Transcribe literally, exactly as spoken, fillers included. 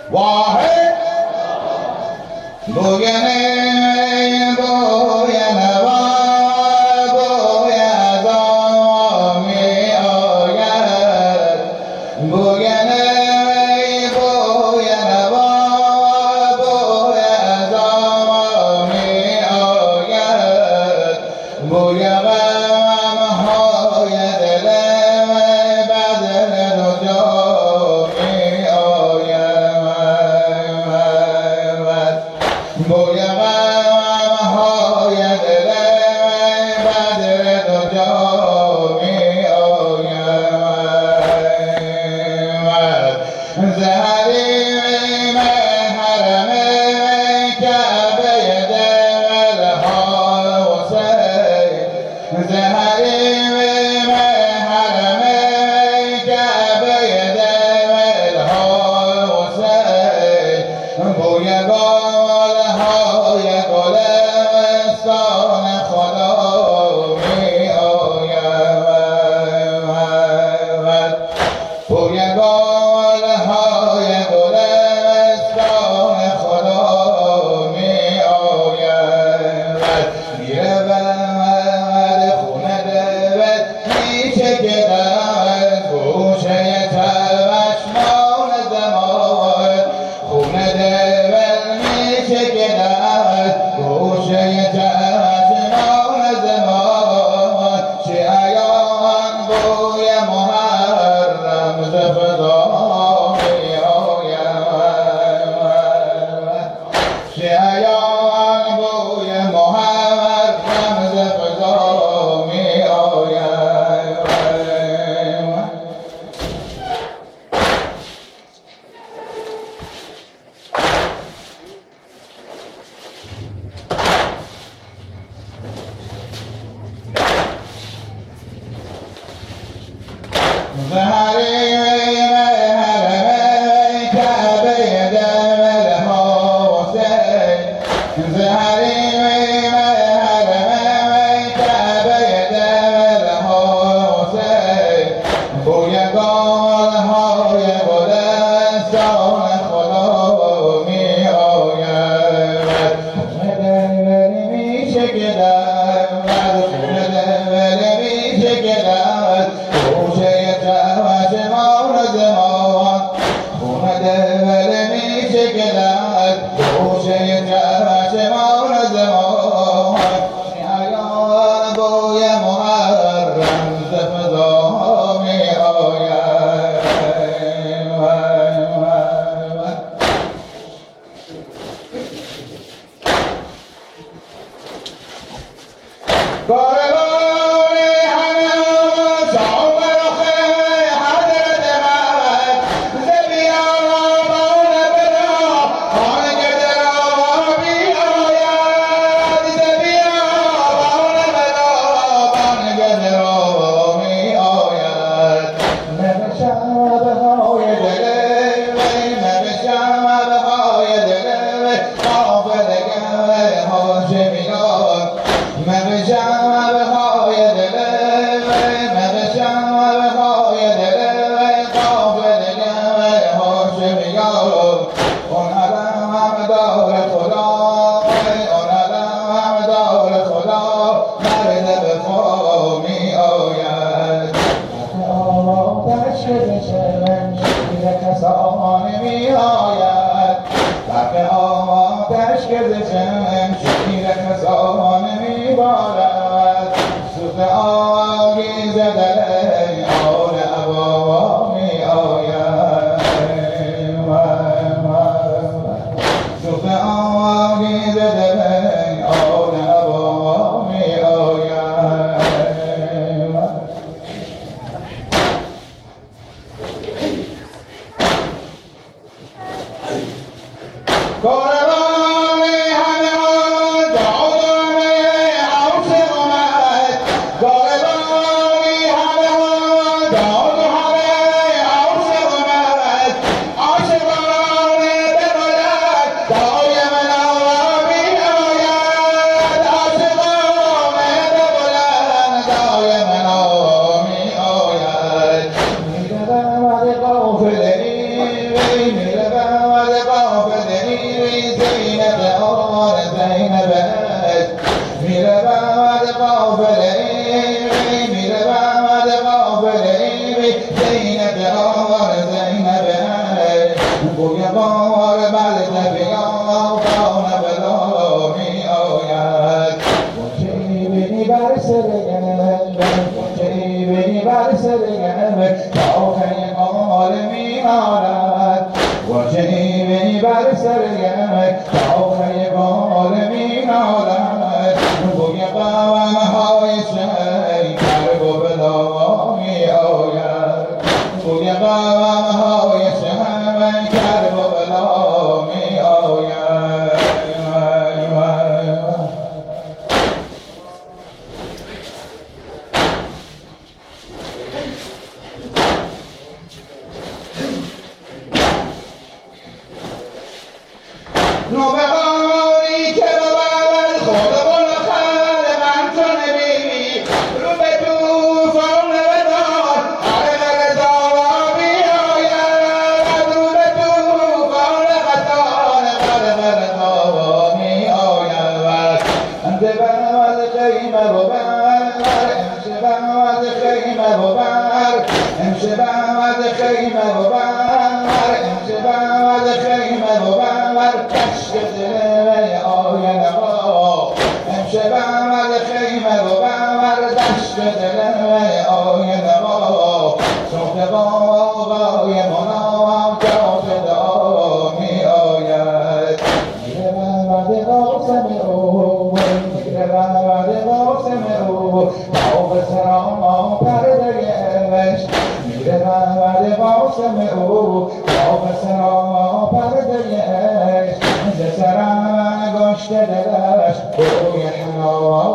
واحد بوینه بوینه و بویزا می آید بوینه بوینه و بویزا می آید بوی غمهای دل بدر دو جا می آید بوی غمهای دل بدر دو جا می آید ز حریم حرم کعبه دلها حسین ز حریم حرم کعبه دلها حسین بوی گلهای گلستان خدا می آید بوی گلهای گلستان خدا می آید میره بر خونه دلت میچکد گوشه چشمان زمان خونه دلت میچکد گوشه چشمان زمان شیعیان بوی محرم ز فضا می آید شیعیان بوی محرم ز فضا می آید ز حریم حرم کعبه دلها حسین ز حریم حرم کعبه دلها حسین بوی گلهای گلستان خدا می آید خونه دل میچکد خونه دل میچکد گوشه چشمان زمان خونه دل میچکد گوشه چشمان زمان شیعیان بوی محرم ز فضا می آید کاروان همه شام رخ حضرت من ز بیابان بنا خانه را می آید ز بیابان بنا خانه را می آید نم شبهای دل نم شبهای دل قافله هاشمیان نم شبهای دل نم شبهای دل قافله هاشمیان اون علم دار خدا اون علم دار خدا مرد وفا می آید آتش شمشیر کسان می آید برق آتش که ز شمشیر کسان می بارد سوز آگیز دل آل ابا می آید سوز آگیز دل آل ابا می آید کاروان همه جادم عاشق آمد کاروان همه جاد همه عاشق آمد عاشقان بباید دایم نامی آید عاشقان بباید دایم نامی آید میره بعد قافله میره بعد بار زینبه بوی بار بلده بیان دانه بلا می آید گنجی بینی بر سر گنبه گنجی بینی بر سر گنبه تا آخر قال می آرد گنجی بینی بر سر گنبه تا آخر قال می آرد بوی قوامه های شیکر و بلا می آید بوی قوامه های شیکر و بلا می آید نوبهاری که ببرد خود بل خلقم تو نبی رو به توفان بدار هر زارا بیاید رو به توفان قطار هر زارا میآید انده بنوز خیمه ببر امشه بنوز خیمه ببر امشه بنوز خیمه ببر امشه بنوز خیمه ببر کشک دل آینه با امشه بنوز خیمه ببر دشت دل آینه با صبح بابای منام جاف دعا می آید میره بنوز قاسم او میره بنوز قاسم او با سرام پرده عشق میره بنوز قاسم او با سرام پرده عشق ز سرم گشته دلش بوی حنا